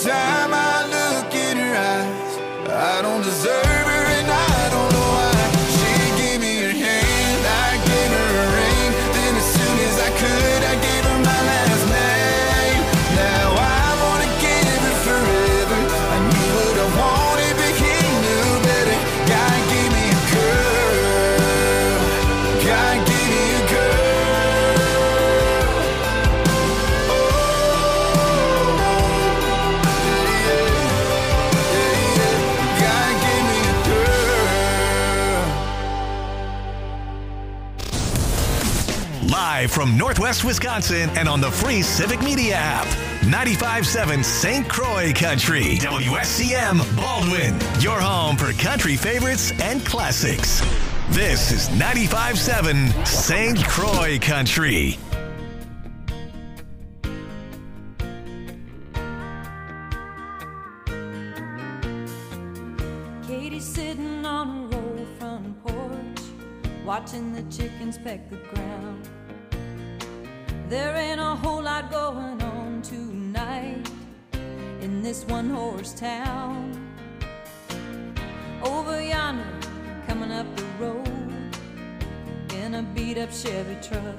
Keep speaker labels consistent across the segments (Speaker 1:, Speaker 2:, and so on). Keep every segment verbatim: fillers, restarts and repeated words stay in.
Speaker 1: time I look in her eyes, I don't deserve her and I don't know why. She gave me her hand, I gave her a ring, then as soon as I could I gave her my last name. Now I wanna give her forever, I knew what I wanted but he knew better. God gave me a girl, God gave me a girl.
Speaker 2: Live from Northwest Wisconsin and on the free Civic Media app. ninety-five point seven Saint Croix Country. W S C M Baldwin. Your home for country favorites and classics. This is ninety-five point seven Saint Croix Country.
Speaker 3: Katie's sitting on her old front porch, watching the chickens peck the ground. There ain't a whole lot going on tonight in this one-horse town. Over yonder, coming up the road in a beat-up Chevy truck,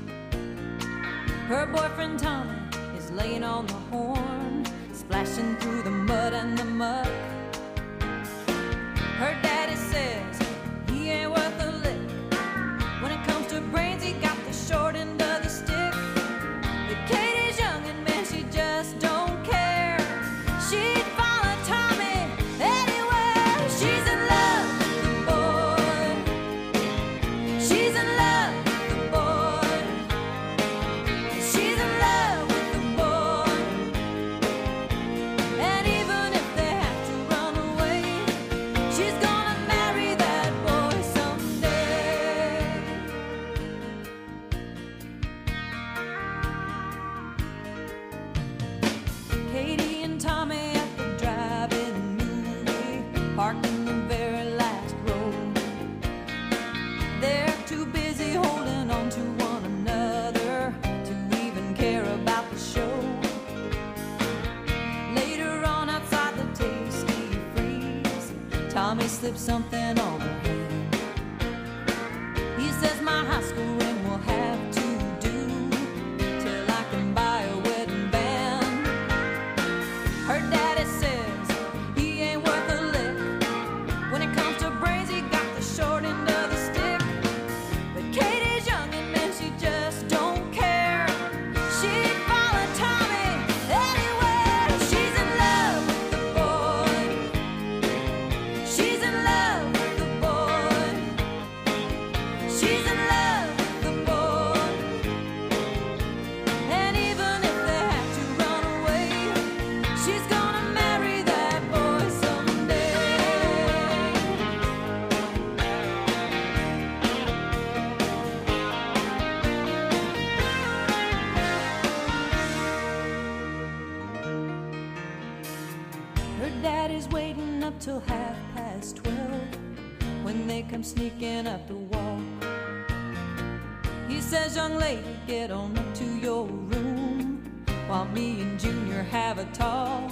Speaker 3: her boyfriend Tommy is laying on the horn, splashing through the mud and the muck. Her daddy says he ain't worth a lick. When it comes to brains, he got the short end of the stick. But Katie's young and man, she just don't care. She'd follow Tommy anywhere. She's in love with the boy. She's in love with the boy. She's in love with the boy. And even if they have to run away, she's gonna marry that boy someday. Katie and Tommy at the drive-in movie, parked in the very last row. They're too busy holding on to one another to even care about the show. Later on outside the Tasty Freeze, Tommy slipped something on her hand. He says my high school ring will have to do till I can buy a wedding band. Her daddy says he ain't worth a lick. When it comes to brains, he got the short end of the stick. But Katie's young and man, she just don't care. She'd follow Tommy anywhere. She's in love with the boy. She's in love with the boy. She's in love with the boy. And even if they have to run away, she's gonna marry that boy someday. Her daddy's waiting up till half past twelve when they come sneaking up the wall. He says, young lady, get on up to your room while me and Junior have a talk.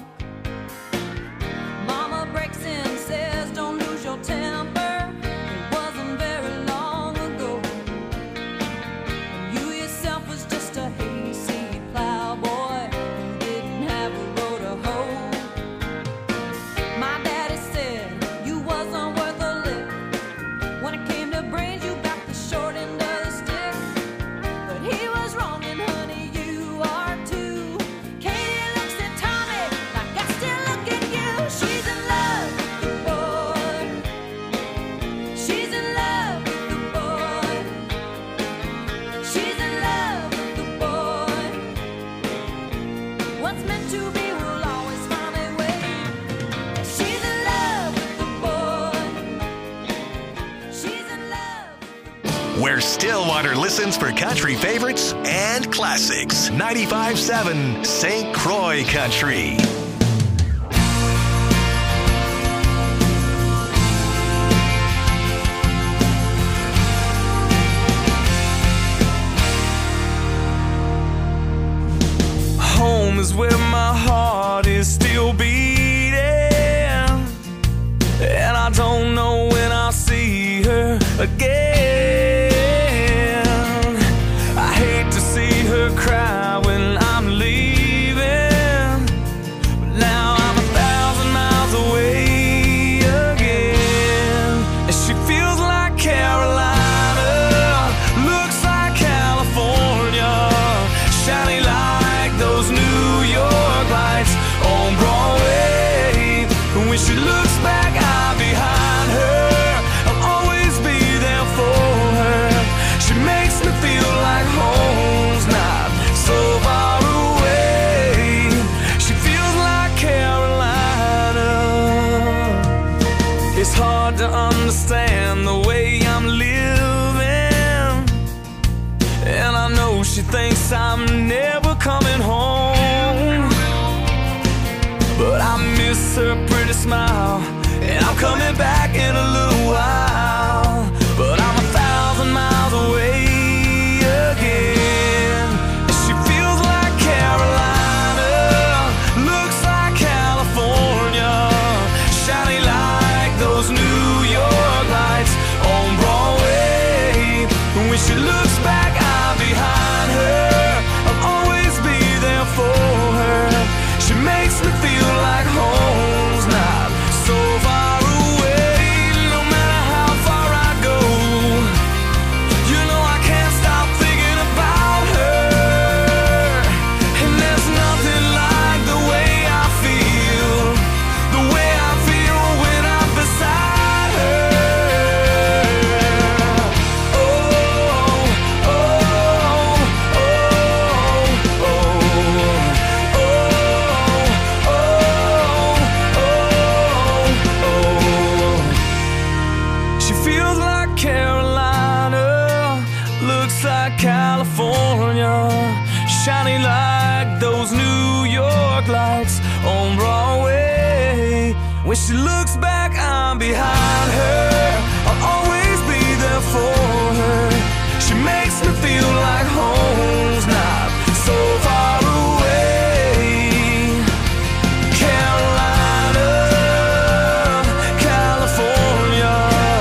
Speaker 3: Mama breaks in, says, don't lose your temper. It wasn't very long ago when you yourself was just a hayseed plowboy who didn't have a row to hoe. My daddy said you wasn't worth a lick. When it came to brains, you got the short end of the stick. But he was wrong, and honey, you are too. Katie looks at Tommy like I still look at you. She's in love with the boy. She's in love with the boy. She's in love with the boy. What's meant to be will always find a way. She's in love with the boy. She's in love.
Speaker 2: Where Stillwater listens for country favorites and classics. ninety-five point seven Saint Croix Country.
Speaker 4: Home is where my heart is still again. I hate to see her cry when I'm leaving, but now I'm a thousand miles away again. And she feels like Carolina, looks like California, shiny like those New York lights on Broadway. When she looks back, I'm behind her. I'll always be there for her. She makes me feel like home's not so far away. She feels like Carolina. It's hard to understand the way I'm living, and I know she thinks I'm never coming home. But I miss her pretty smile, and I'm coming back in a little while. But I'm a thousand miles away again. And she feels like Carolina, looks like California, shiny like those New York lights on Broadway. When she looks back, I'm behind her. I'll always be there for her. She makes me feel like home's not so far away. No matter how far I go, you know I can't stop thinking about her. And there's nothing like the way I feel, the way I feel when I'm beside her. Oh, oh, oh, oh, oh, oh, oh, oh. She feels like Carolina, looks like California, shiny like those New York lights on Broadway. When she looks back, I'm behind her. I'll always be there for her. She makes me feel like home's not so far away. Carolina, California,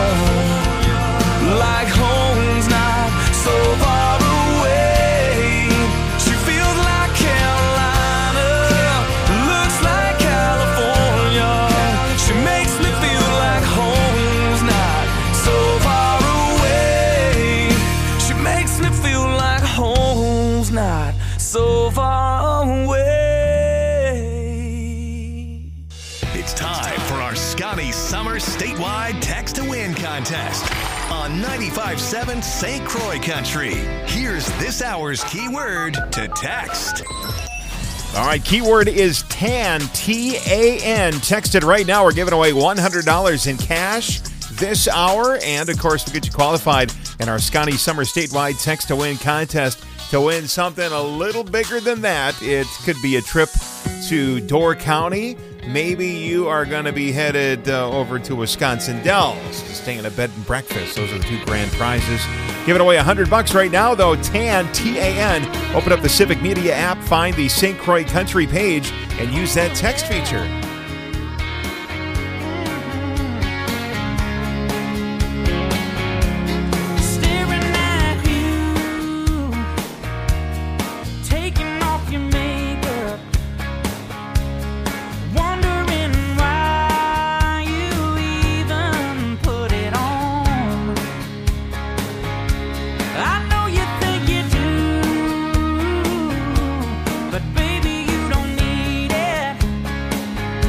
Speaker 4: like home's not so far away. She feels like Carolina, looks like California. She makes me feel like home's not so far away. She makes me feel like home's not so far away.
Speaker 2: It's time for our Scotty Summer Statewide Text to Win contest on ninety-five point seven Saint Croix Country. Here's this hour's keyword to text.
Speaker 5: All right, keyword is TAN, T A N. Text it right now. We're giving away one hundred dollars in cash this hour. And, of course, we'll get you qualified in our Scotty Summer Statewide Text to Win contest to win something a little bigger than that. It could be a trip to Door County. Maybe you are going to be headed uh, over to Wisconsin Dells to stay in a bed and breakfast. Those are the two grand prizes. Giving away one hundred bucks right now, though. TAN, T A N. Open up the Civic Media app, find the Saint Croix Country page, and use that text feature.
Speaker 3: Staring at you, taking off your makeup, wondering why you even put it on. I know you think you do, but baby, you don't need it.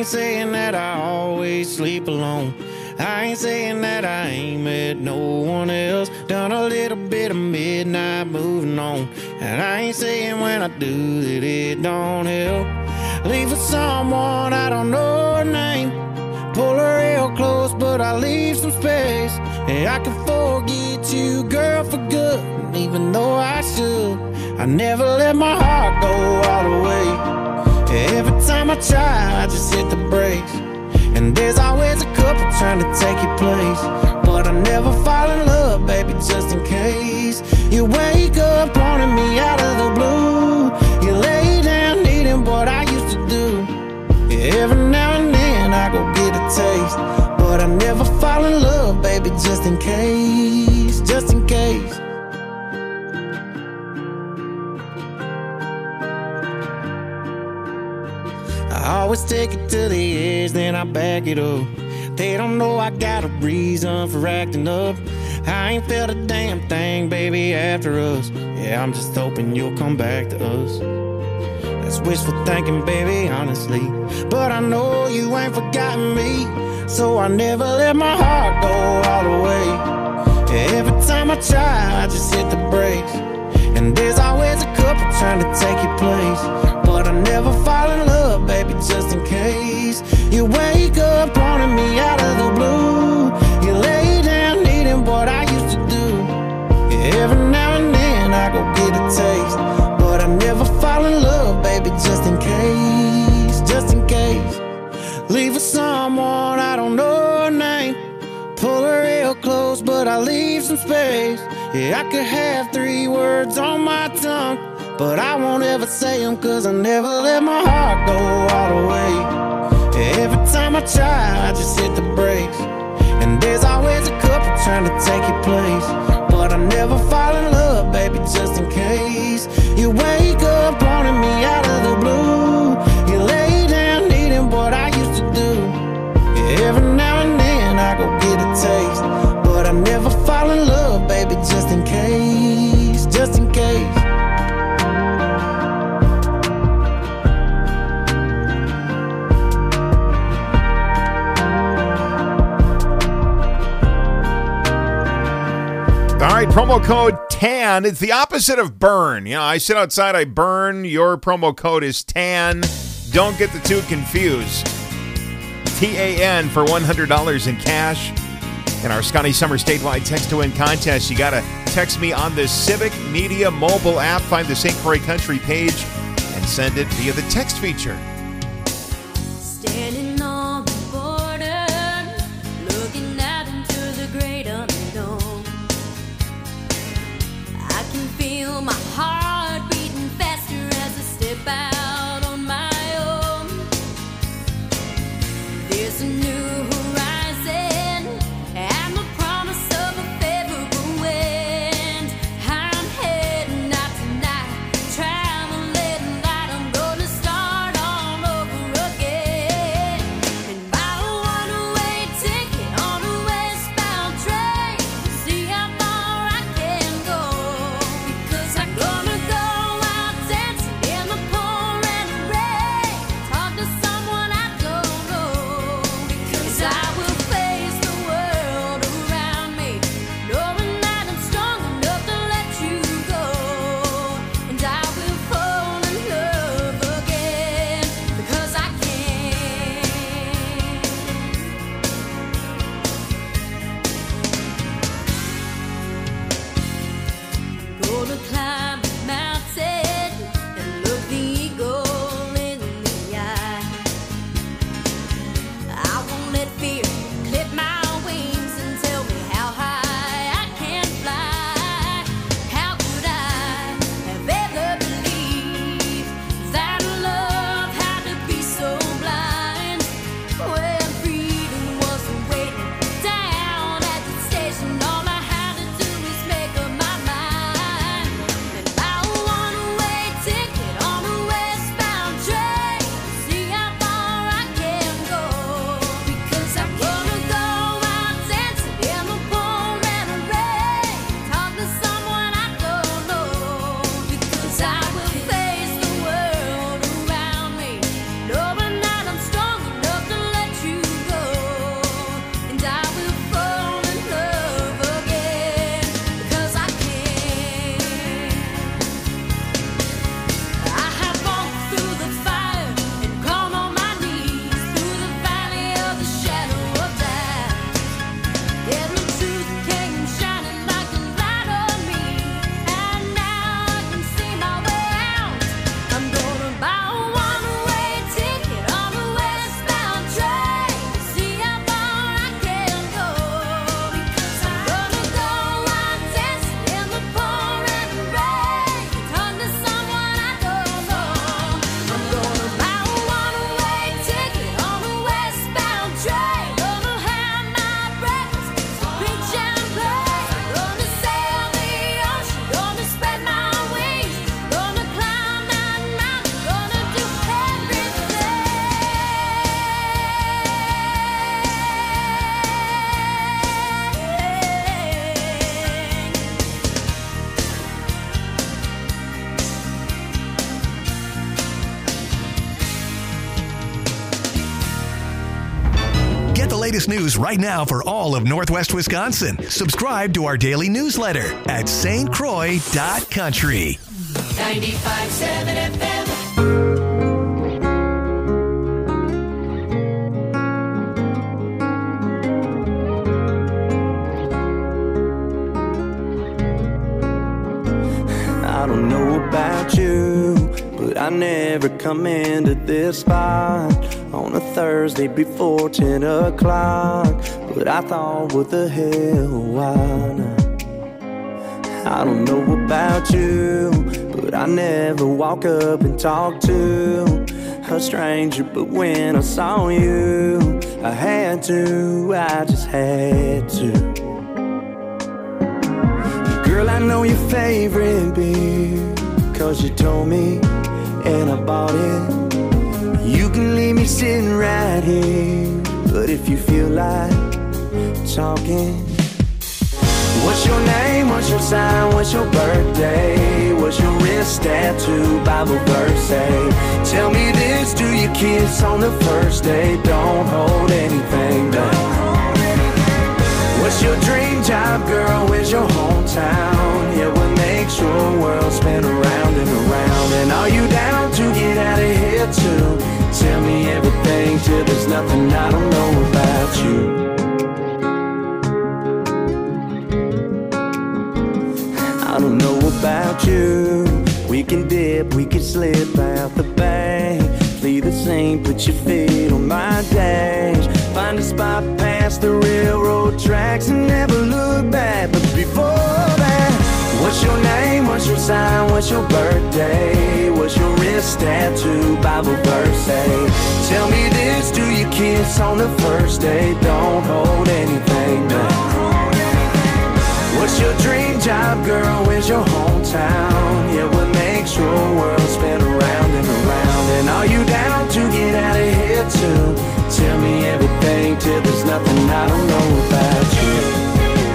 Speaker 6: ain't saying that I always sleep alone. I ain't saying that I ain't met no one else. Done a little bit of midnight moving on. And I ain't saying when I do that it don't help. Leave for someone I don't know her name. Pull her real close, but I leave some space. And I can forget you, girl, for good. And even though I should, I never let my heart go all the way. Every time I try, I just hit the brakes. And there's always a couple trying to take your place. But I never fall in love, baby, just in case. You wake up wanting me out of the blue. You lay down needing what I used to do. Every now and then I go get a taste. But I never fall in love, baby, just in case. Just in case. I always take it to the edge, then I back it up. They don't know I got a reason for acting up. I ain't felt a damn thing, baby, after us. Yeah, I'm just hoping you'll come back to us. That's wishful thinking, baby, honestly. But I know you ain't forgotten me. So I never let my heart go all the way. Every time I try, I just hit the brakes. And there's always a couple trying to take your place. But I never fall in love, baby, just in case. You wake up wanting me out of the blue. You lay down needing what I used to do. Every now and then I go get a taste. But I never fall in love, baby, just in case. Just in case. Leave for someone I don't know her name. Pull her real close, but I leave some space. Yeah, I could have three words on my tongue, but I won't ever say them, cause I never let my heart go all the way. Every time I try, I just hit the brakes. And there's always a couple trying to take your place. But I never fall in love, baby, just in case. You wake up wanting me out of the blue. You lay down needing what I used to do. Every now and then I go get a taste. But I never fall in love, baby, just in case. Just in case.
Speaker 5: All right, promo code TAN. It's the opposite of burn. You know, I sit outside, I burn. Your promo code is TAN. Don't get the two confused. T A N for one hundred dollars in cash. In our Scotty Summer statewide text to win contest, you got to text me on the Civic Media mobile app. Find the Saint Croix Country page and send it via the text feature.
Speaker 3: Standing on the border, looking out into the great unknown. I can feel my heart beating faster as I step out on my own. There's a new horizon and the promise of a favorable wind. I'm heading out tonight, traveling light. I'm gonna start all
Speaker 2: latest news right now for all of Northwest Wisconsin. Subscribe to our daily newsletter at S T Croix dot country.
Speaker 3: ninety-five point seven F M.
Speaker 4: I don't know about you, but I never come into this spot on a Thursday before ten o'clock. But I thought, what the hell, why not? I don't know about you, but I never walk up and talk to a stranger. But when I saw you, I had to, I just had to. Girl, I know your favorite beer, cause you told me, and I bought it. You can leave me sitting right here, but if you feel like talking, what's your name, what's your sign, what's your birthday, what's your wrist tattoo, Bible verse say? Tell me this, do you kiss on the first day? Don't hold anything back. What's your dream job, girl? Where's your hometown? Yeah, what makes your world spin around and around? And are you down to get out of here too? Tell me everything till there's nothing I don't know about you. I don't know about you. We can dip, we can slip out the bank. Flee the scene, put your feet on my dash. Find a spot past the railroad tracks and never look back. But before that, what's your name, what's your sign, what's your birthday, what's your wrist tattoo, Bible verse say? Tell me this, do you kiss on the first day? Don't hold anything back. What's your dream job, girl? Where's your hometown? Yeah, what makes your world spin around and around? And are you down to get out of here too? Tell me everything till there's nothing I don't know about you.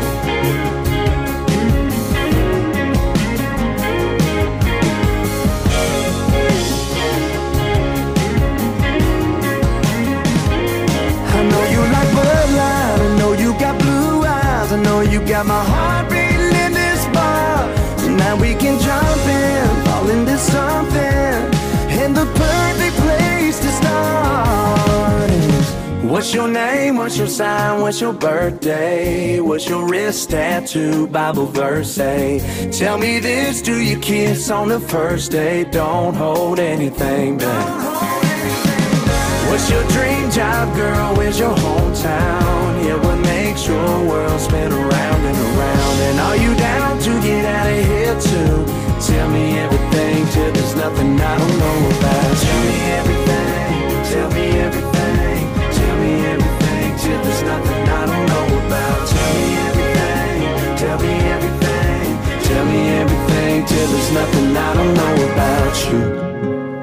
Speaker 4: I know you like Bud Light, I know you got blue eyes, I know you got my heart beating in this bar. Tonight we can jump in, fall into something, and the perfect place to start is, what's your name, what's your sign, what's your birthday, what's your wrist tattoo, Bible verse say? Tell me this, do you kiss on the first day? Don't hold anything back. What's your dream job, girl? Where's your hometown? Yeah, what makes your world spin around and around? And are you down to get out of here too? Tell me everything till there's nothing I don't know about. Tell me everything, tell me everything, tell me everything till there's nothing I don't know about. Tell me everything, tell me everything, tell me everything till there's nothing I don't know about you.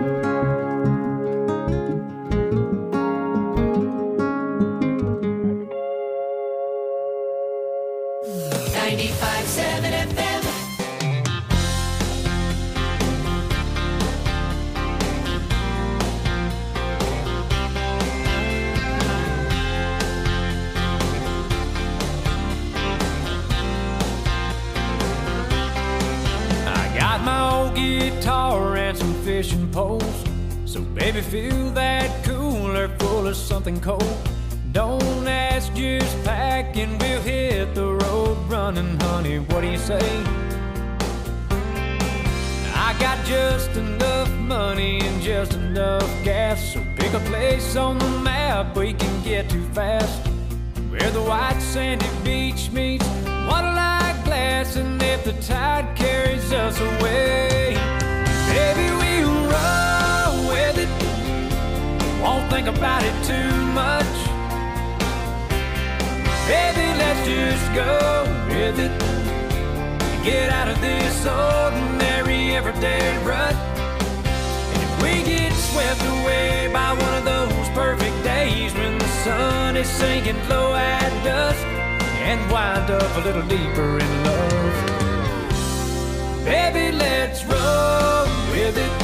Speaker 3: ninety-five point seven F M.
Speaker 4: I got my old guitar and some fishing poles, so baby fill that cooler full of something cold. Don't ask, just pack and we'll hit the road running, honey, what do you say? I got just enough money and just enough gas, so pick a place on the map we can get to fast, where the white sandy beach meets water-like glass, and if the tide carries us away, baby, we'll roll with it, won't think about it too much. Baby, let's just go with it, get out of this ordinary everyday rut. And if we get swept away by one of those perfect days when the sun is sinking low at dusk, and wind up a little deeper in love, baby, let's roll with it.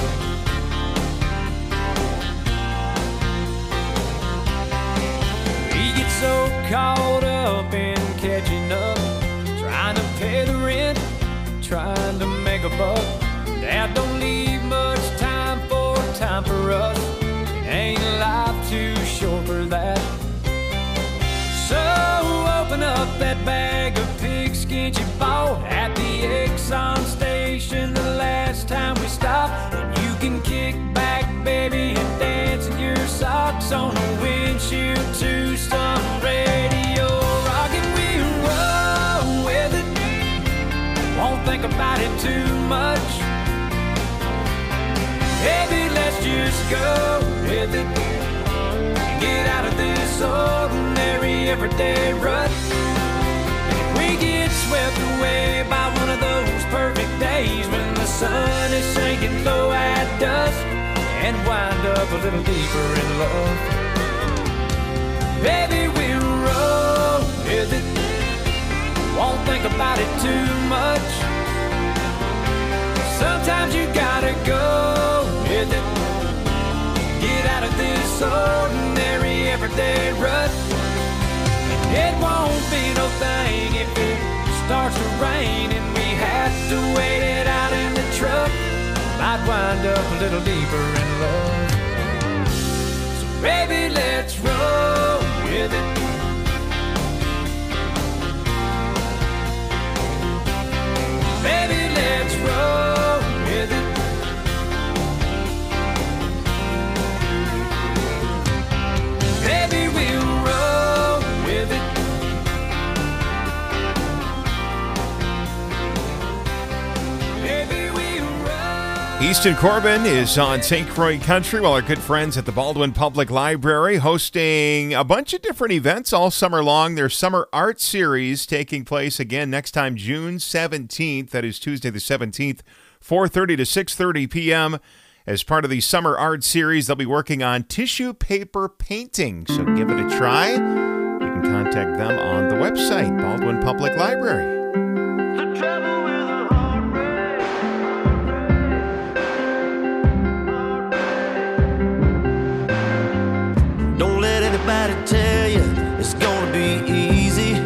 Speaker 4: so caught up in catching up, trying to pay the rent, trying to make a buck. Dad don't leave much time for time for us. It ain't life too short for that. So open up that bag of pigskin you bought at the Exxon station the last time we stopped. And you can kick back, baby, and dance in your socks on the windshield to some radio rock, and we roll with it. Won't think about it too much. Baby, let's just go with it. Get out of this ordinary everyday rut. And we get swept away by one of those perfect days when the sun is sinking low at dusk, and wind up a little deeper in love. Baby, we roll with it. Won't think about it too much. Sometimes you gotta go with it. Get out of this ordinary everyday rut. It won't be no thing if it starts to rain and we have to wait it out in the truck. Might wind up a little deeper in love. So baby, let's roll with it. Baby, let's roll with it. Baby, we'll roll with it. Baby, we'll roll.
Speaker 5: Easton Corbin is on Saint Croix Country while our good friends at the Baldwin Public Library hosting a bunch of different events all summer long. Their summer art series taking place again next time June seventeenth. That is Tuesday the seventeenth, four thirty to six thirty p.m. As part of the summer art series, they'll be working on tissue paper painting. So give it a try. You can contact them on the website, Baldwin Public Library.
Speaker 4: The trouble with a heartbreak.
Speaker 6: Don't let anybody tell you it's gonna be easy.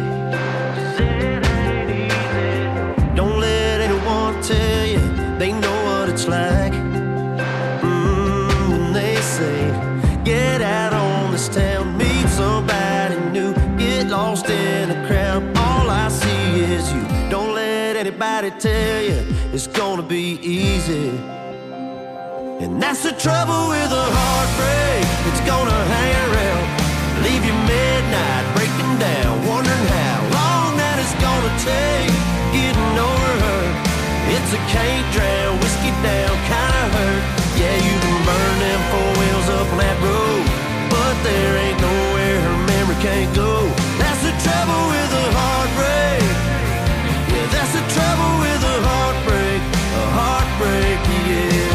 Speaker 6: Don't let anyone tell you they know what it's like. Mm, when they say, get out on this town, meet somebody new, get lost in a crowd. All I see is you. Don't let anybody tell you it's gonna be easy. And that's the trouble with a heartbreak. It's gonna hang around, leave you midnight, breaking down, wondering how long that it's gonna take getting over her. It's a can't drown, whiskey down kinda hurt. Yeah, you can burn them four wheels up on that road, but there ain't nowhere her memory can't go. That's the trouble with a heartbreak. Yeah, that's the trouble with a heartbreak. A heartbreak, yeah.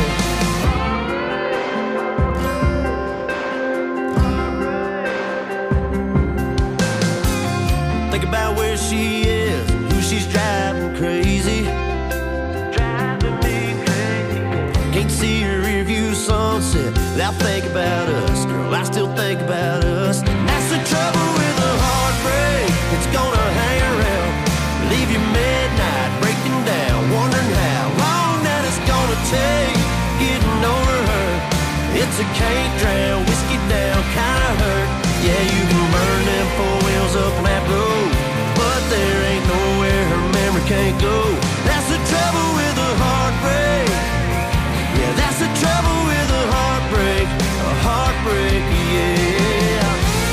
Speaker 6: Think about where she is, who she's driving crazy. Driving me crazy. Can't see her rearview sunset without thinking about us. Girl, I still think about us. That's the trouble with a heartbreak. It's gonna hang around, leave you midnight, breaking down, wondering how long that it's gonna take getting over her. It's a can't drown, whiskey down, kinda hurt. Yeah, you can burn them four wheels up on that road, but there ain't nowhere her memory can't go. That's the trouble with a heartbreak. Yeah, that's the trouble with a heartbreak. A heartbreak, yeah.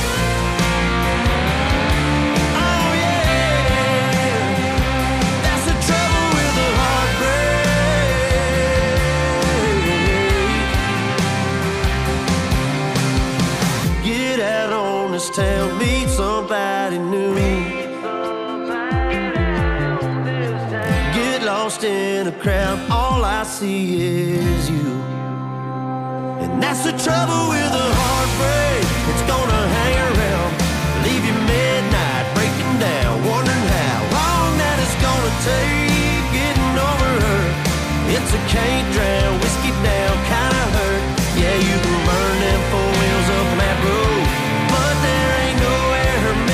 Speaker 6: Oh yeah. That's the trouble with a heartbreak. Get out on this town, meet somebody new. Get lost in a crowd, all I see is you. And that's the trouble with a heartbreak. It's gonna hang around, leave you midnight, breaking down, wondering how long that it's gonna take getting over her. It's a can't drown, whiskey down, kinda hurt. Yeah, you can burn them four wheels up on that road, but there ain't nowhere her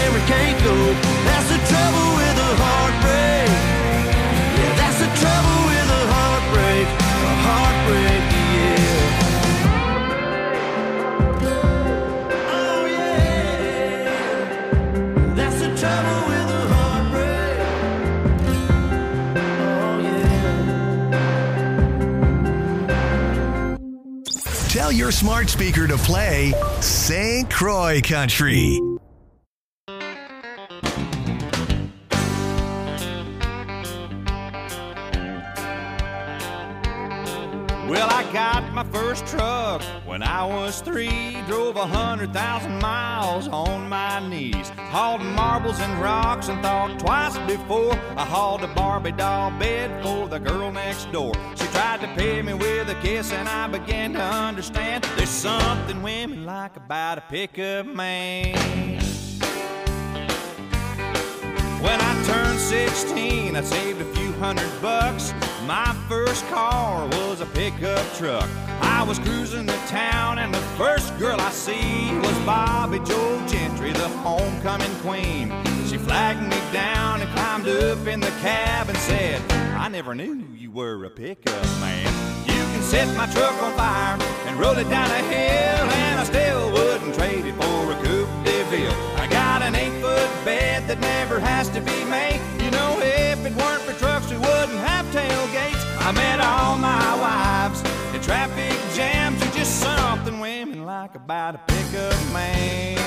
Speaker 2: your smart speaker to play Saint Croix Country.
Speaker 7: Well, I got my first truck when I was three. Drove a hundred thousand miles on my knees. Hauled marbles and rocks and thought twice before I hauled a Barbie doll bed for the girl next door. She tried to pay me with a kiss and I began to understand there's something women like about a pickup man. When I turned sixteen, I saved a few hundred bucks. My first car was a pickup truck. I was cruising the town and the first girl I see was Bobby Joe Gentry, the homecoming queen. She flagged me down and climbed up in the cab and said, I never knew you were a pickup man. You can set my truck on fire and roll it down a hill, and I still wouldn't trade it for a Coupe de Ville. I got an eight-foot bed that never has to be made. You know, if it weren't for trucks, we wouldn't have tailgates. I met all my wives in traffic jams. There's just something women like about a pickup man.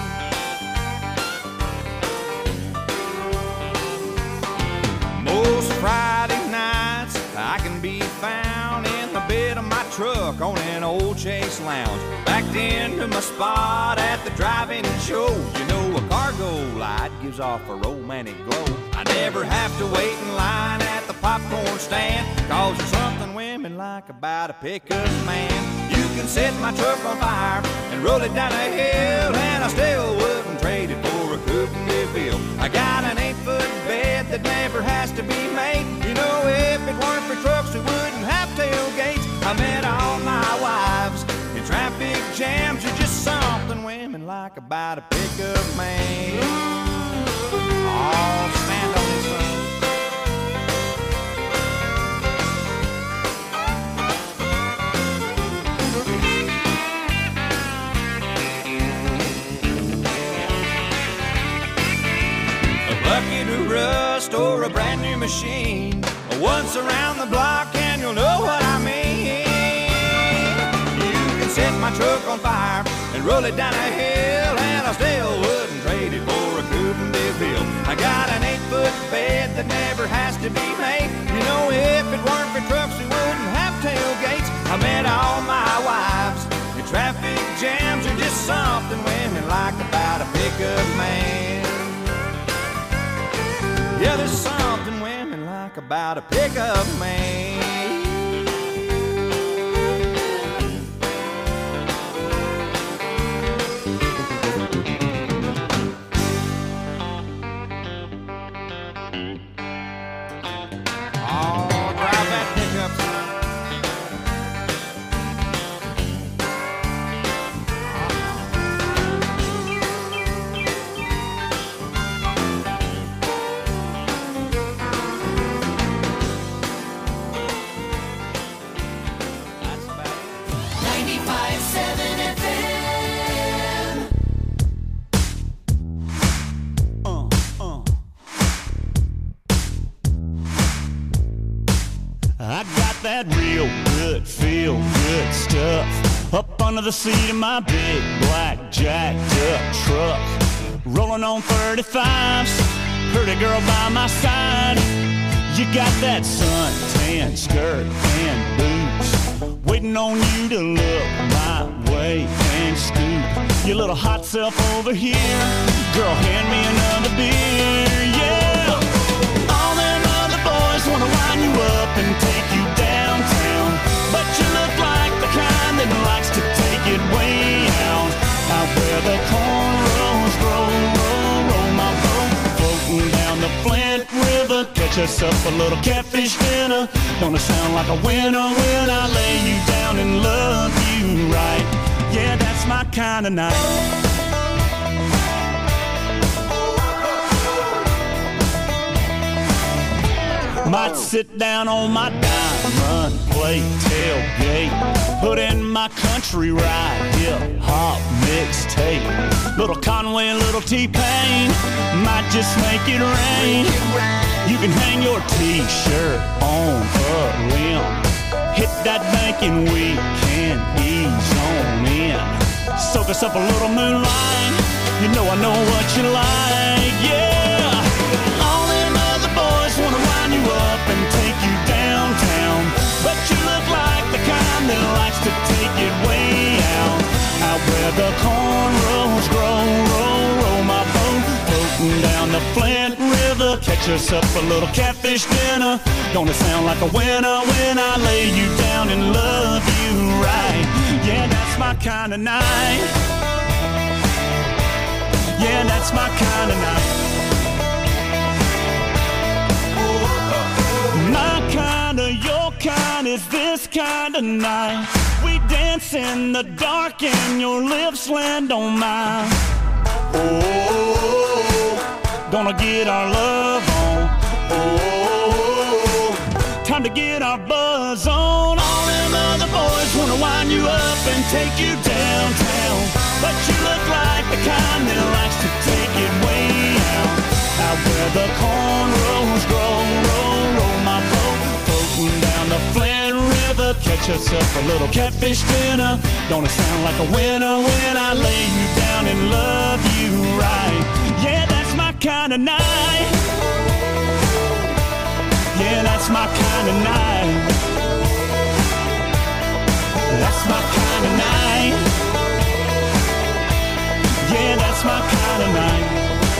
Speaker 7: Most Friday nights I can be found in the bed of my truck on an old Chase Lounge, backed into my spot at the drive-in show. You know, a cargo light gives off a romantic glow. I never have to wait in line at the popcorn stand, cause there's something women like about a pickup man. You can set my truck on fire and roll it down a hill, and I still wouldn't trade it for a Coupe de Ville. I got an eight-foot bed that never has to be made. You know, if it weren't for trucks, we wouldn't have tailgates. I met all my wives in traffic jams. There's just something women like about a pickup man. Oh, stand on this one. A bucket of rust or a brand new machine, once around the block and you'll know what I mean. You can set my truck on fire and roll it down a hill, and I still wouldn't trade it for a Coupe de Ville. I got an eight-foot bed that never has to be made. You know, if it weren't for trucks, we wouldn't have tailgates. I met all my wives in traffic jams. There's just something women like about a pickup man. Yeah, there's something women like about a pickup man. Oh, drive that pickup, son.
Speaker 8: I got that real good, feel good stuff up under the seat of my big black jacked up truck. Rolling on thirty-fives, pretty girl by my side. You got that suntan skirt and boots, waiting on you to look my way and scoop your little hot self over here. Girl, hand me another beer, yeah. All them other boys wanna line you up and take you downtown, but you look like the kind that likes to take it way out, out where the cornrows roll, roll, roll my boat, floating down the Flint River. Catch us up a little catfish dinner. Don't it sound like a winner when I lay you down and love you right? Yeah, that's my kind of night. Might sit down on my diamond plate tailgate, put in my country ride, hip hop mixtape. Little Conway and little T-Pain might just make it rain. You can hang your t-shirt on a limb, hit that banking, we can ease on in. Soak us up a little moonlight. You know I know what you like, yeah. All them other boys wanna wind you up and take you downtown, but you look like the kind that likes to take it way out. Out where the cornrows grow, roll, roll my boat, floating down the Flint River. Catch us up a little catfish dinner. Gonna sound like a winner when I lay you down and love you right. Yeah, that's my kind of night. Yeah, that's my kind of night. My kind of, your kind is this kind of night. We dance in the dark and your lips land on mine. Oh, gonna get our love on. Oh, time to get our buzz on. All them other boys wanna wind you up and take you downtown, but you look like the kind that likes to take it way out. Out where the cornrows grow, roll, roll my boat, floating down the Flint River. Catch us up a little catfish dinner. Gonna sound like a winner when I lay you down and love you right. Yeah, that's my kind of night. Yeah, that's my kind of night. That's my kind of night. Yeah, that's my kind of night.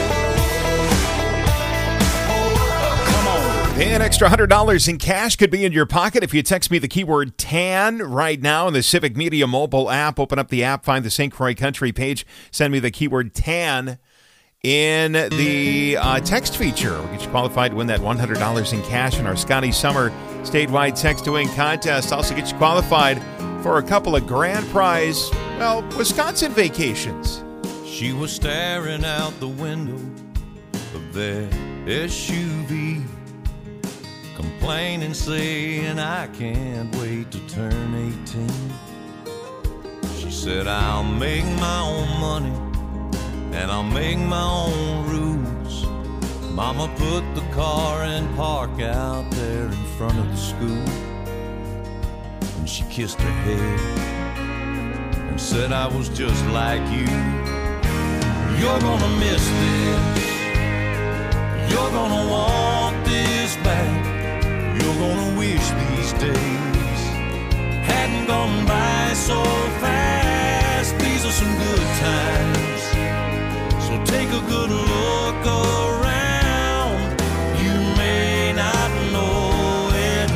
Speaker 8: Come on.
Speaker 5: An extra one hundred dollars in cash could be in your pocket if you text me the keyword TAN right now in the Civic Media mobile app. Open up the app, find the Saint Croix Country page, send me the keyword TAN in the uh, text feature. We'll get you qualified to win that one hundred dollars in cash in our Scotty Summer statewide text to win contest. Also get you qualified for a couple of grand prize, well, Wisconsin vacations.
Speaker 7: She was staring out the window of their S U V, complaining, saying, I can't wait to turn eighteen. She said, I'll make my own money and I'll make my own rules. Mama put the car in park out there in front of the school, and she kissed her head and said, I was just like you. You're gonna miss this. You're gonna want this back. You're gonna wish these days hadn't gone by so fast. These are some good times, so take a good look around. You may not know it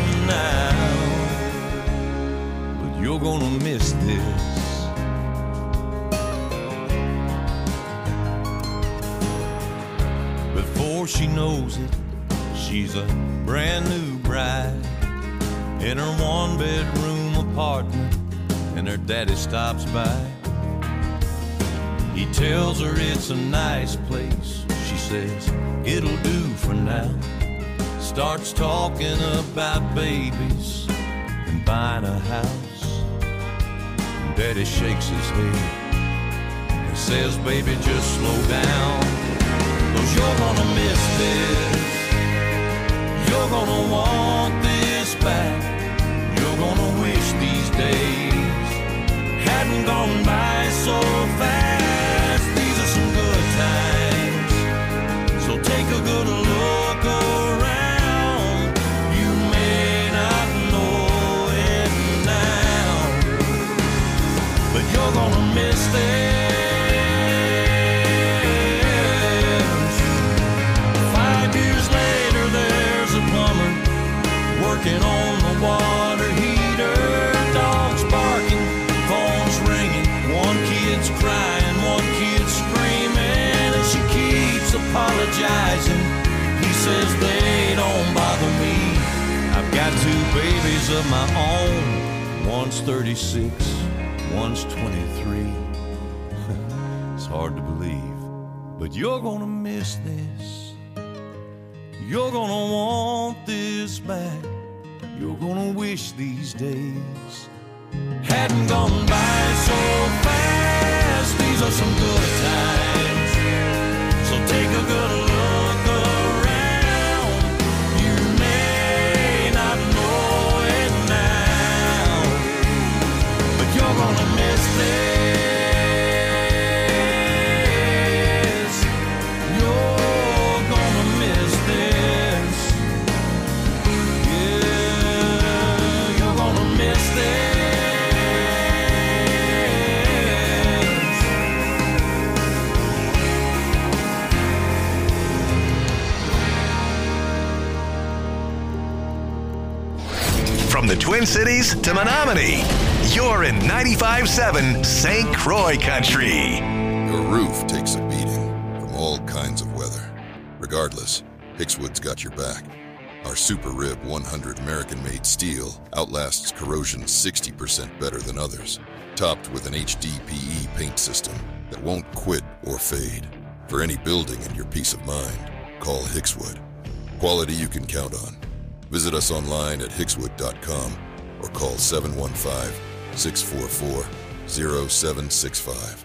Speaker 7: now, but you're gonna miss this. Before she knows it, she's a brand new bride in her one-bedroom apartment, and her daddy stops by. He tells her it's a nice place. She says, it'll do for now. Starts talking about babies and buying a house. And Daddy shakes his head and says, baby, just slow down, 'cause you're gonna miss this. You're gonna want this back. You're gonna wish these days hadn't gone by so fast. These are some good times, so take a good look around. You may not know it now, but you're gonna miss this. Five years later, there's a plumber working on the water heater. Dogs barking, phones ringing, one kid's crying, one kid's screaming, and she keeps apologizing. He says they don't bother me. I've got two babies of my own. One's thirty-six, one's twenty-three. It's hard to believe, but you're gonna miss this. You're gonna want this back. You're gonna wish these days hadn't gone by so fast. These are some good times, so take a good look around. You may not know it now,
Speaker 2: the Twin Cities to Menominee, you're in ninety-five seven Saint Croix Country.
Speaker 9: Your roof takes a beating from all kinds of weather. Regardless, Hickswood's got your back. Our Super Rib one hundred American-made steel outlasts corrosion sixty percent better than others, topped with an H D P E paint system that won't quit or fade. For any building and your peace of mind, call Hickswood. Quality you can count on. Visit us online at hickswood dot com or call seven one five, six four four, zero seven six five.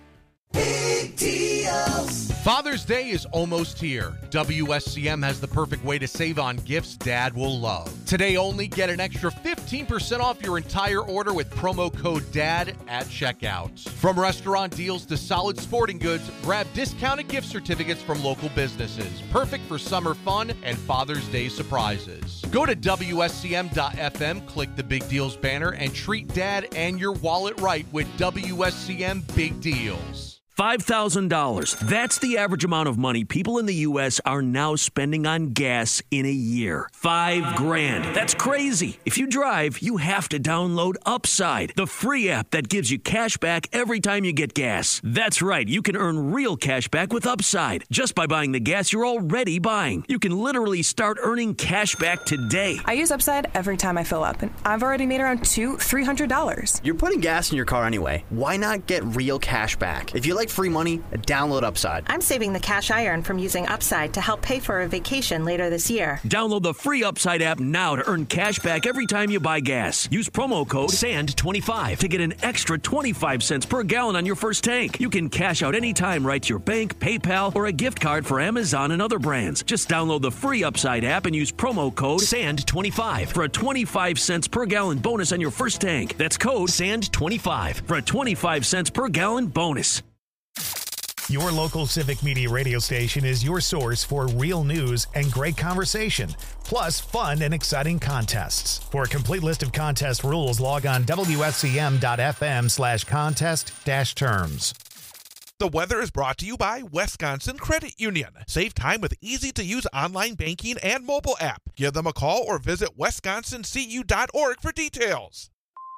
Speaker 10: Big deals.
Speaker 11: Father's Day is almost here. W S C M has the perfect way to save on gifts Dad will love. Today only, get an extra fifteen percent off your entire order with promo code DAD at checkout. From restaurant deals to solid sporting goods, grab discounted gift certificates from local businesses. Perfect for summer fun and Father's Day surprises. Go to W S C M dot F M, click the Big Deals banner, and treat Dad and your wallet right with W S C M Big Deals.
Speaker 12: five thousand dollars. That's the average amount of money people in the U S are now spending on gas in a year. Five grand. That's crazy. If you drive, you have to download Upside, the free app that gives you cash back every time you get gas. That's right. You can earn real cash back with Upside just by buying the gas you're already buying. You can literally start earning cash back today.
Speaker 13: I use Upside every time I fill up, and I've already made around two, three hundred dollars.
Speaker 14: You're putting gas in your car anyway. Why not get real cash back? If you like free money, download Upside.
Speaker 15: I'm saving the cash I earn from using Upside to help pay for a vacation later this year.
Speaker 12: Download the free Upside app now to earn cash back every time you buy gas. Use promo code S A N D twenty-five to get an extra twenty-five cents per gallon on your first tank. You can cash out anytime right to your bank, PayPal, or a gift card for Amazon and other brands. Just download the free Upside app and use promo code S A N D twenty-five for a twenty-five cents per gallon bonus on your first tank. That's code S A N D twenty-five for a twenty-five cents per gallon bonus.
Speaker 16: Your local Civic Media radio station is your source for real news and great conversation, plus fun and exciting contests. For a complete list of contest rules, log on W S C M dot F M slash contest dash terms.
Speaker 17: The weather is brought to you by Wisconsin Credit Union. Save time with easy-to-use online banking and mobile app. Give them a call or visit wisconsin c u dot org for details.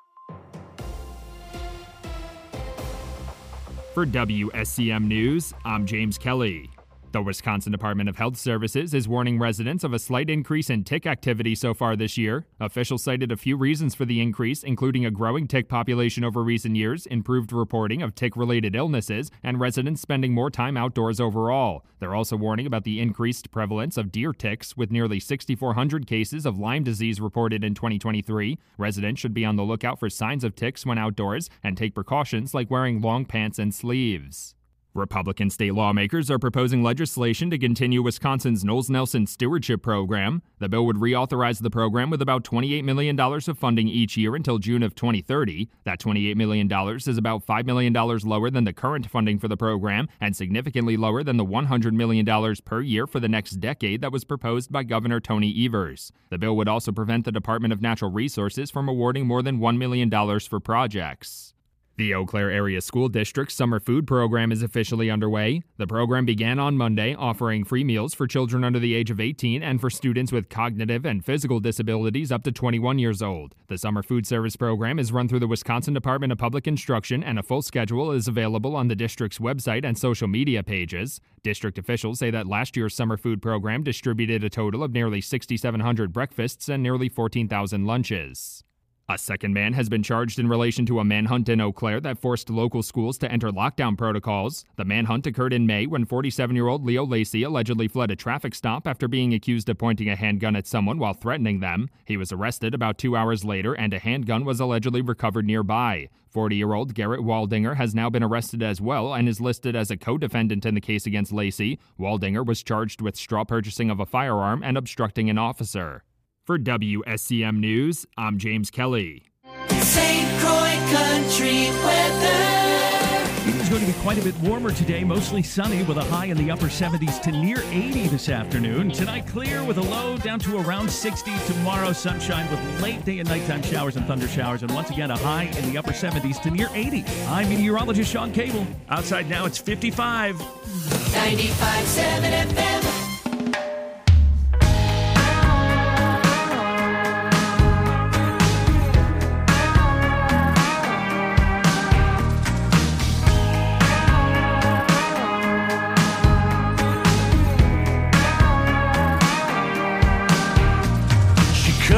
Speaker 18: For W S C M News, I'm James Kelly. The Wisconsin Department of Health Services is warning residents of a slight increase in tick activity so far this year. Officials cited a few reasons for the increase, including a growing tick population over recent years, improved reporting of tick-related illnesses, and residents spending more time outdoors overall. They're also warning about the increased prevalence of deer ticks, with nearly six thousand four hundred cases of Lyme disease reported in twenty twenty-three. Residents should be on the lookout for signs of ticks when outdoors and take precautions like wearing long pants and sleeves. Republican state lawmakers are proposing legislation to continue Wisconsin's Knowles Nelson Stewardship Program. The bill would reauthorize the program with about twenty-eight million dollars of funding each year until June of twenty thirty. That twenty-eight million dollars is about five million dollars lower than the current funding for the program and significantly lower than the one hundred million dollars per year for the next decade that was proposed by Governor Tony Evers. The bill would also prevent the Department of Natural Resources from awarding more than one million dollars for projects. The Eau Claire Area School District's summer food program is officially underway. The program began on Monday, offering free meals for children under the age of eighteen and for students with cognitive and physical disabilities up to twenty-one years old. The summer food service program is run through the Wisconsin Department of Public Instruction, and a full schedule is available on the district's website and social media pages. District officials say that last year's summer food program distributed a total of nearly six thousand seven hundred breakfasts and nearly fourteen thousand lunches. A second man has been charged in relation to a manhunt in Eau Claire that forced local schools to enter lockdown protocols. The manhunt occurred in May when forty-seven-year-old Leo Lacey allegedly fled a traffic stop after being accused of pointing a handgun at someone while threatening them. He was arrested about two hours later, and a handgun was allegedly recovered nearby. forty-year-old Garrett Waldinger has now been arrested as well and is listed as a co-defendant in the case against Lacey. Waldinger was charged with straw purchasing of a firearm and obstructing an officer. For W S C M News, I'm James Kelly.
Speaker 10: Saint Croix Country weather.
Speaker 19: It's going to be quite a bit warmer today, mostly sunny with a high in the upper seventies to near eighty this afternoon. Tonight clear with a low down to around sixty. Tomorrow sunshine with late day and nighttime showers and thunder showers. And once again, a high in the upper seventies to near eighty. I'm meteorologist Sean Cable. Outside now it's fifty-five.
Speaker 10: ninety-five point seven F M.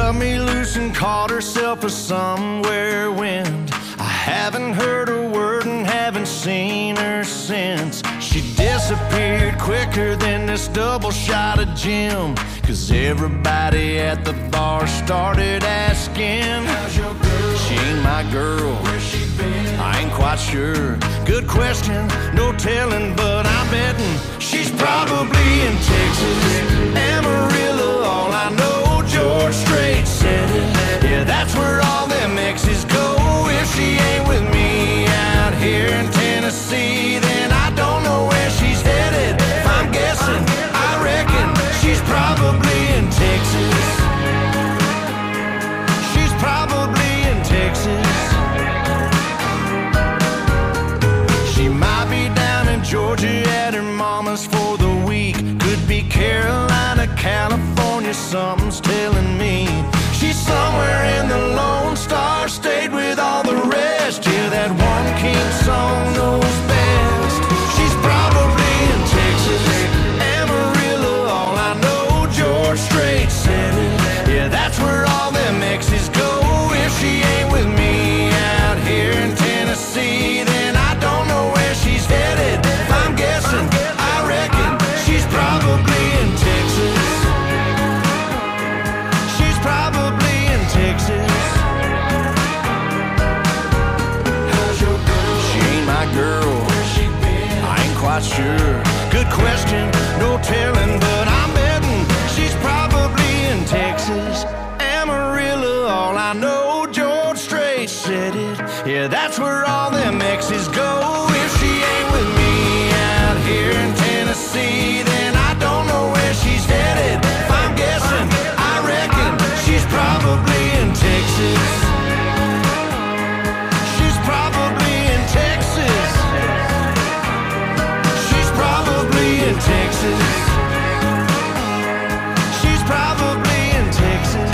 Speaker 6: cut me loose and called herself a somewhere wind. I haven't heard a word and haven't seen her since. She disappeared quicker than this double shot of gin, 'cause everybody at the bar started asking, how's your girl? She ain't my girl. Where's she been? I ain't quite sure. Good question, no telling, but I'm betting she's probably in Texas, Amarillo. All I know, George Strait said it. Yeah, that's where all them exes go. If she ain't with me out here in Tennessee, then I don't know where she's headed. If I'm guessing, I reckon she's probably in Texas. She's probably in Texas. She might be down in Georgia at her mama's for the week. Could be Carolina, California, something's telling me. She's somewhere in the Lone Star State with all the rest. Yeah, that one king song knows best. She's probably in Texas, Amarillo. All I know, George Strait said it. Yeah, that's where all them exes go. If she ain't with me out here in Tennessee, then I don't know where she's headed. If I'm guessing, I reckon she's probably in Texas. She's probably in Texas. How's your girl? She ain't my girl. Where's she been? I ain't quite sure. Good question, no telling, but I'm betting she's probably in Texas, Amarillo. All I know, George Strait said it. Yeah, that's where all them exes go. If she ain't with me out here in Tennessee, then I don't know where she's headed. If I'm guessing, I reckon she's probably in Texas. She's probably in Texas. She's probably in Texas. She's probably in Texas.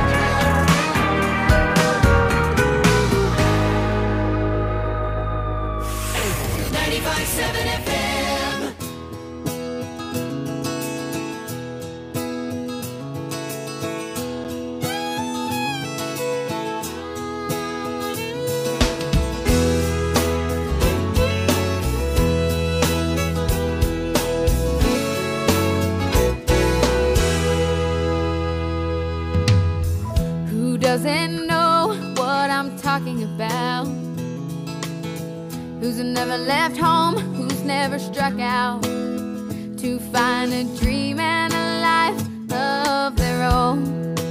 Speaker 10: ninety-five seven F M.
Speaker 20: Who doesn't know what I'm talking about? Who's never left home, who's never struck out to find a dream and a life of their own.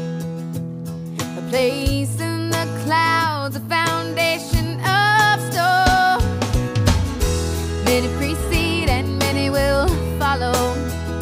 Speaker 20: A place in the clouds, a foundation of stone. Many precede and many will follow.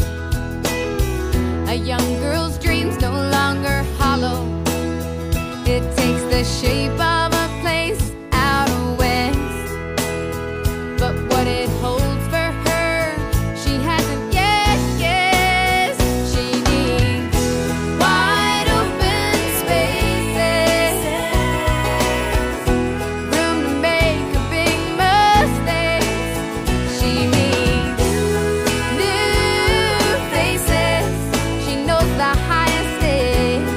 Speaker 20: A young girl's dreams no longer hollow. It takes the shape of a place out west, but what it holds for her, she hasn't yet guessed. She needs wide open spaces, room to make a big mistake. She needs new faces. She knows the highest stakes.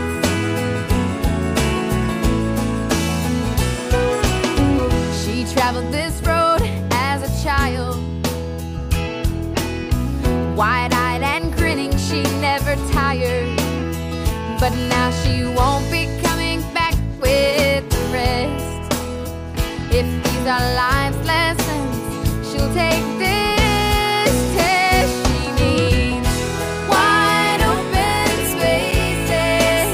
Speaker 20: She traveled this road as a child, wide-eyed and grinning, she never tired. But now she won't be coming back with the rest. If these are life's lessons, she'll take this test. She needs wide open spaces,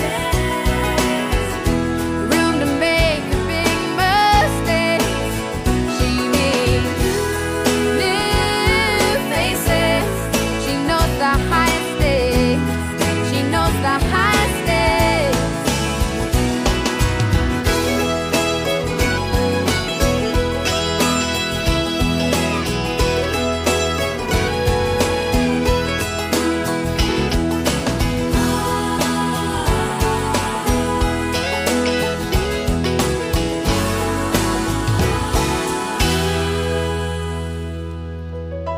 Speaker 20: room to make a big mistake. She needs new faces. She knows the highest stakes. She knows the highest stakes.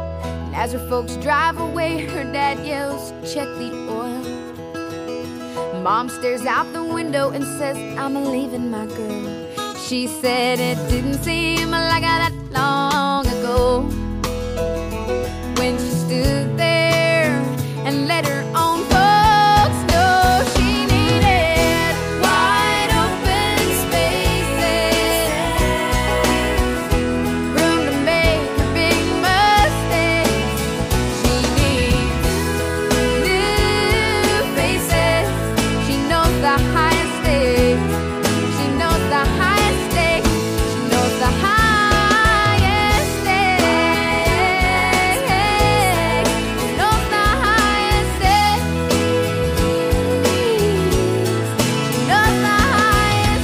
Speaker 20: As her folks drive away, her dad yells, check the oil. Mom stares out the window and says, I'm leaving my girl. She said it didn't seem like that long ago when she stood there and let her own folks know she needed wide open spaces, room to make her big mistakes. She needs new faces. She knows the highest stakes. She knows the highest stakes. She knows the highest stakes. She knows the highest stakes. She knows the highest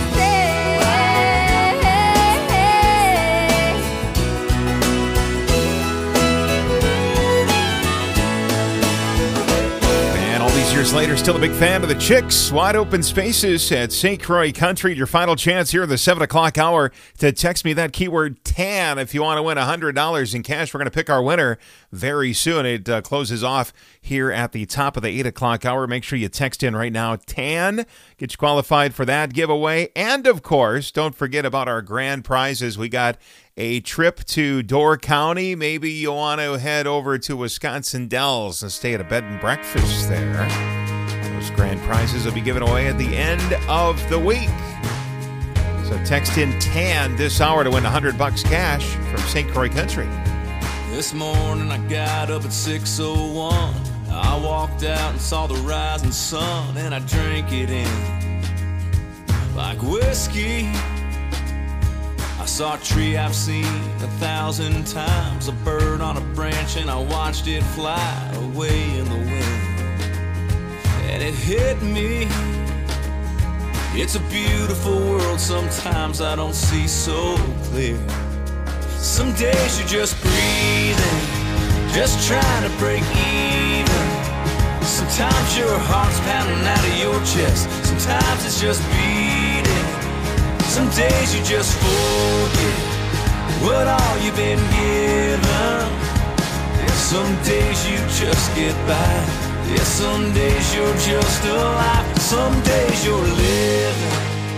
Speaker 5: And all these years later, still a big fan of the Chicks. Wide Open Spaces at Saint Croix Country. Your final chance here at the seven o'clock hour to text me that keyword TAN if you want to win one hundred dollars in cash. We're going to pick our winner very soon. It uh, closes off here at the top of the eight o'clock hour. Make sure you text in right now, TAN. Get you qualified for that giveaway. And, of course, don't forget about our grand prizes. We got a trip to Door County. Maybe you want to head over to Wisconsin Dells and stay at a bed and breakfast there. Those grand prizes will be given away at the end of the week. So text in TAN this hour to win one hundred bucks cash from Saint Croix Country.
Speaker 4: This morning I got up at six oh one. I walked out and saw the rising sun, and I drank it in like whiskey. I saw a tree I've seen a thousand times, a bird on a branch, and I watched it fly away in the wind. And it hit me, it's a beautiful world, sometimes I don't see so clear. Some days you're just breathing, just trying to break even. Sometimes your heart's pounding out of your chest, sometimes it's just beating. Some days you just forget what all you've been given. Yeah, some days you just get by. Yeah, some days you're just alive. Some days you're living.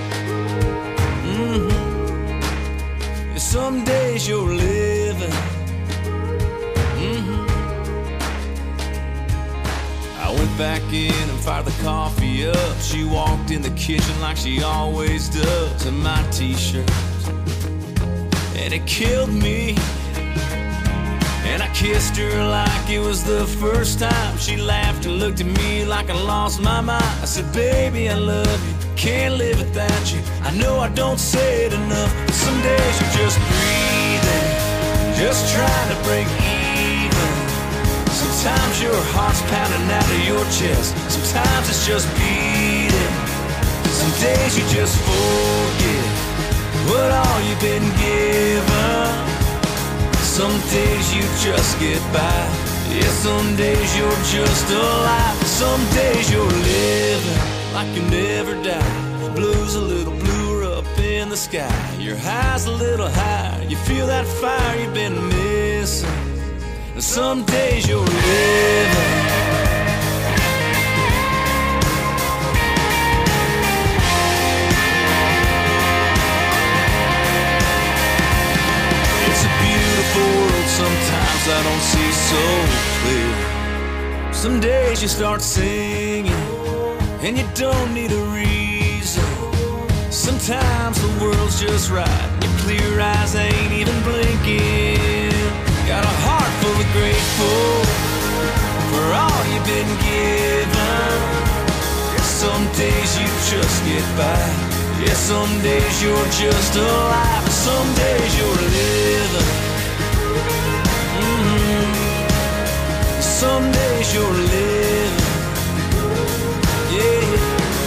Speaker 4: Mm-hmm. Yeah, some days you're living. Mm-hmm. I went back in and fired the coffee up. She walked in the kitchen like she always does in my t-shirt, and it killed me. And I kissed her like it was the first time. She laughed and looked at me like I lost my mind. I said, baby, I love you, can't live without you. I know I don't say it enough, but some days you're just breathing, just trying to break even. Sometimes your heart's pounding out of your chest, sometimes it's just beating. Some days you just forget what all you've been given. Some days you just get by. Yeah, some days you're just alive. Some days you're living like you never die. Blue's a little bluer up in the sky. Your high's a little higher. You feel that fire you've been missing. And some days you're living. World, sometimes I don't see so clear. Some days you start singing and you don't need a reason. Sometimes the world's just right, your clear eyes ain't even blinking. Got a heart full of grateful for all you've been given. Some days you just get by. Yeah, some days you're just alive. Some days you're living. Some days you're living, yeah,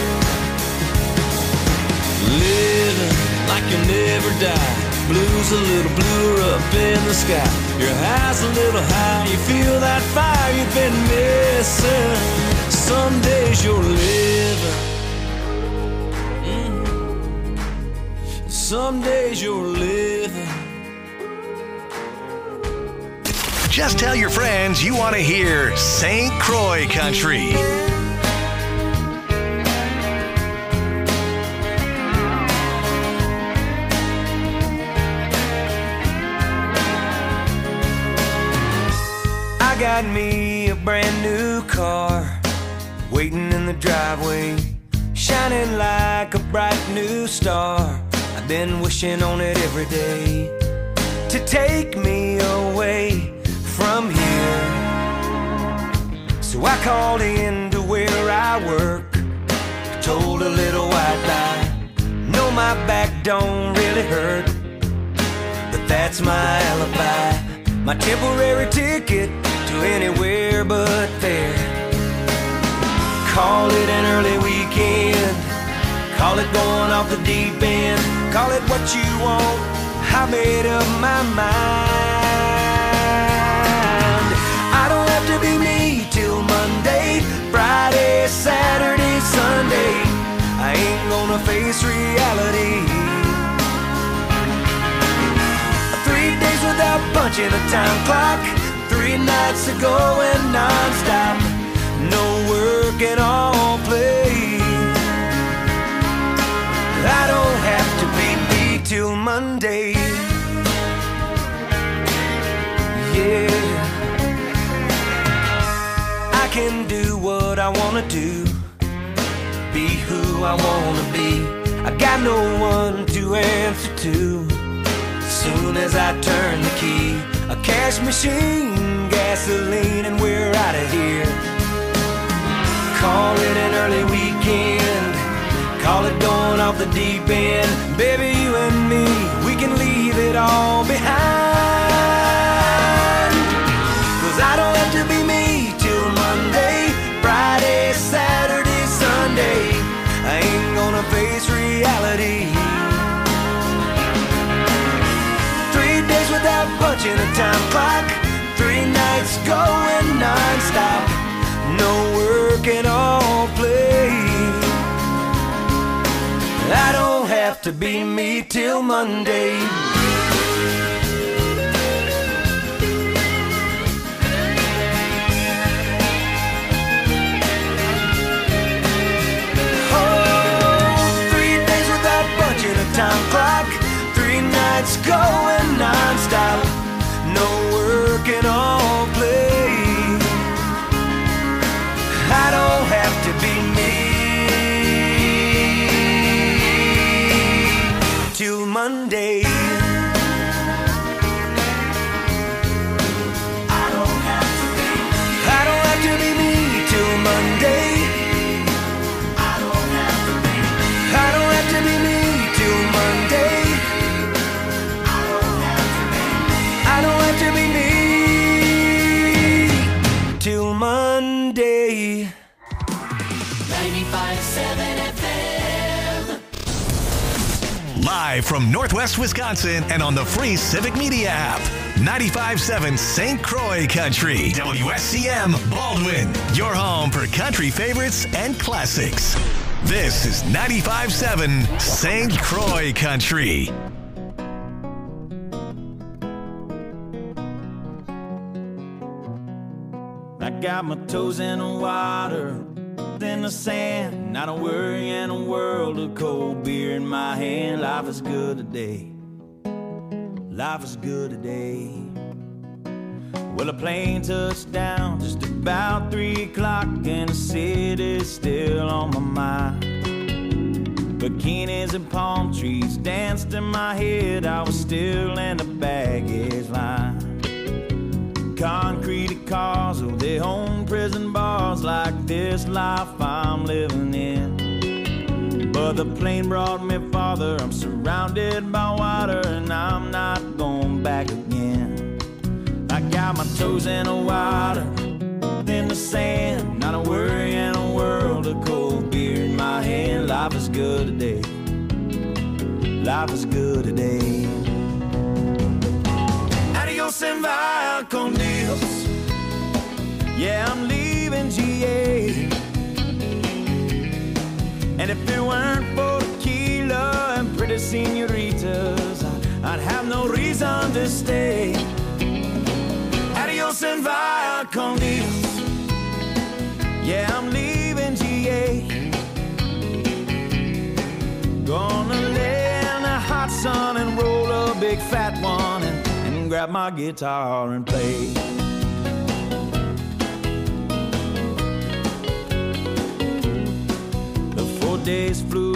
Speaker 4: living like you'll never die. Blue's a little bluer up in the sky. Your high's a little high. You feel that fire you've been missing. Some days you're living. Mm-hmm. Some days you're living.
Speaker 2: Just tell your friends you want to hear Saint Croix Country.
Speaker 4: got me a brand new car, waiting in the driveway, shining like a bright new star. I've been wishing on it every day to take me away from here. So I called in to where I work, told a little white lie. No, my back don't really hurt, but that's my alibi, my temporary ticket to anywhere but there. Call it an early weekend, call it going off the deep end, call it what you want, I made up my mind. I don't have to be me till Monday, Friday, Saturday, Sunday. I ain't gonna face reality. Three days without punching a time clock, three nights of going non-stop, no work and all play. I don't have to be me till Monday. Yeah, I can do what I wanna do, be who I wanna be. I got no one to answer to. Soon as I turn the key, a cash machine, gasoline, and we're out of here. Call it an early weekend, call it going off the deep end. Baby, you and me, we can leave it all behind. Cause I don't have to be me till Monday, Friday, Saturday, Sunday. I ain't gonna face reality. Three days without punching a time clock, three nights going non-stop, no work and all play. I don't have to be me till Monday. Time clock, three nights going non-stop, no work and all play. I don't have to be me till Monday. I don't have to be I don't have to be me till Monday. I don't have to be I don't have to be me till Monday. I don't have to be I don't have to be me till Monday.
Speaker 10: ninety-five point seven F M.
Speaker 2: Live from Northwest Wisconsin and on the free Civic Media app. ninety-five point seven Saint Croix Country. W S C M Baldwin. Your home for country favorites and classics. This is ninety-five point seven Saint Croix Country.
Speaker 4: I got my toes in the water, in the sand, not a worry in a world of cold beer in my hand. Life is good today, life is good today. Well, a plane touched down just about three o'clock and the city's still on my mind. Bikinis and palm trees danced in my head, I was still in the baggage line. Concrete cars, oh, they own prison bars like this life I'm living in. But the plane brought me farther, I'm surrounded by water and I'm not going back again. I got my toes in the water, in the sand, not a worry in a world of cold beer in my hand. Life is good today, life is good today. Adios and via con Dios, yeah, I'm leaving G A. And if it weren't for tequila and pretty senoritas, I'd have no reason to stay. Adios and via con Dios, yeah, I'm leaving G A. Gonna lay in the hot sun and roll a big fat one and, and grab my guitar and play.
Speaker 21: days flew